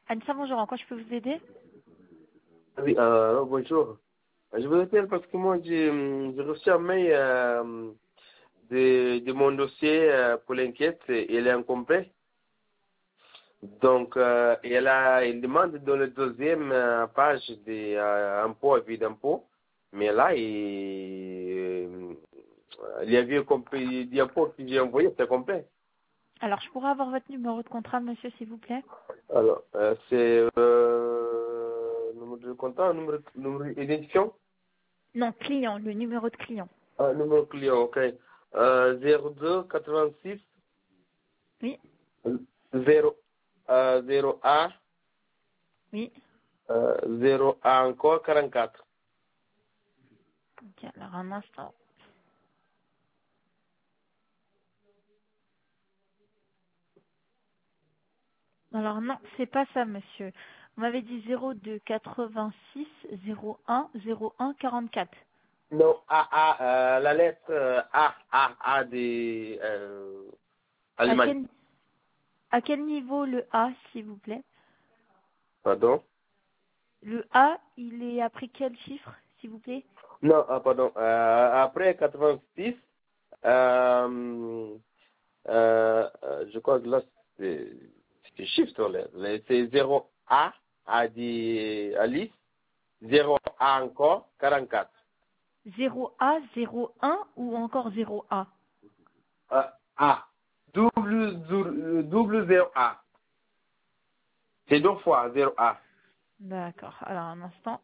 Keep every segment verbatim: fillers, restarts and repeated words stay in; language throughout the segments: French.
Anissa, bonjour. En quoi je peux vous aider? Oui, euh, bonjour. Je vous appelle parce que moi, j'ai hum, j'ai reçu un mail euh, de, de mon dossier euh, pour l'enquête. Il est incomplet. Donc, euh, il, a, il demande dans la deuxième euh, page des euh, impôts, avis d'impôt. Mais là, il, euh, il y avait complet d'impôt que j'ai envoyé, c'est complet. Alors, je pourrais avoir votre numéro de contrat, monsieur, s'il vous plaît? Alors, euh, c'est euh, numéro de compte, numéro, numéro d'identifiant. Non, client, le numéro de client. Ah, numéro client, ok. Euh, zéro deux quatre-vingt-six Oui, zéro euh, zéro A oui. euh, zéro A encore quarante-quatre. Ok, alors un instant. Alors non, c'est pas ça, monsieur. Vous m'avez dit zéro deux quatre-vingt-six zéro un zéro un quarante-quatre. Non, A, A, euh, la lettre euh, A, A, A des euh, À Allemagne. quel, à quel niveau le A, s'il vous plaît? Pardon? Le A, il est après quel chiffre, s'il vous plaît? Non, ah, pardon. Euh, après quatre-vingt-six, euh, euh, euh, je crois que là, c'est c'est shift, là. C'est zéro A, A dit Alice, zéro A encore, quarante-quatre. zéro A, zéro un ou encore zéro A? Euh, A. Double, double, double zéro A. C'est deux fois zéro A. D'accord, alors un instant.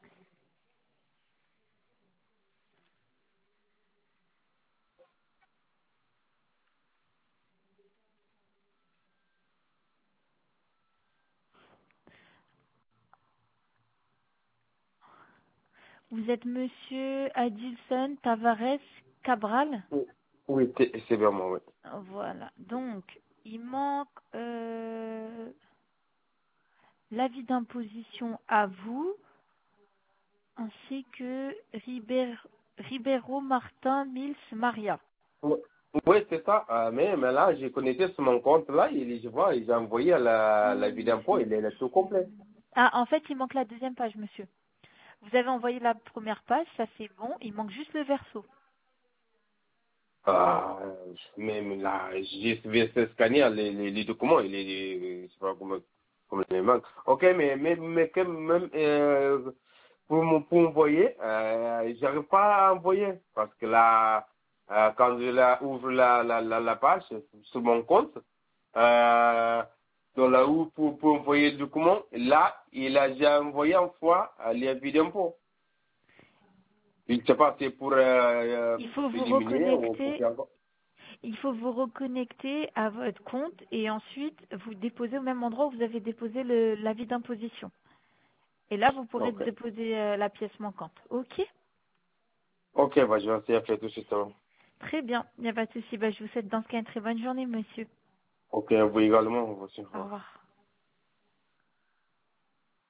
Vous êtes monsieur Adilson Tavares Cabral? Oui, oui, c'est c'est bien moi, oui. Voilà. Donc, il manque euh, l'avis d'imposition à vous, ainsi que Riber- Ribeiro Martin Mills Maria. Oui, oui, c'est ça. Euh, mais, mais là, j'ai connecté sur mon compte là, et je vois, j'ai envoyé la, la vie d'impôt, il est là tout complet. Ah, en fait, il manque la deuxième page, monsieur. Vous avez envoyé la première page, ça c'est bon, il manque juste le verso. Ah, même là, j'ai j'ai scanné les, les, les documents, il est, je sais pas comment, comment il manque. Ok, mais, mais, mais quand même, euh, pour me- pour envoyer, euh, j'arrive pas à envoyer parce que là, euh, quand je la, ouvre la, la, la, la page sur mon compte, euh, dans là où pour, pour envoyer le document, là, il a déjà envoyé une fois euh, les vidéos d'impôt. Je ne sais pas si c'est pour euh, euh, Il faut vous éliminer ou pour reconnecter, faire encore. il faut vous reconnecter à votre compte et ensuite vous déposer au même endroit où vous avez déposé le- l'avis d'imposition. Et là, vous pourrez Ok. déposer euh, la pièce manquante. Ok? Ok, bah, je vais essayer de faire tout de suite. hein. Très bien. Il n'y a pas de souci. Bah, je vous souhaite dans ce cas une très bonne journée, monsieur. Ok, vous également, vous aussi. Au Au revoir. revoir.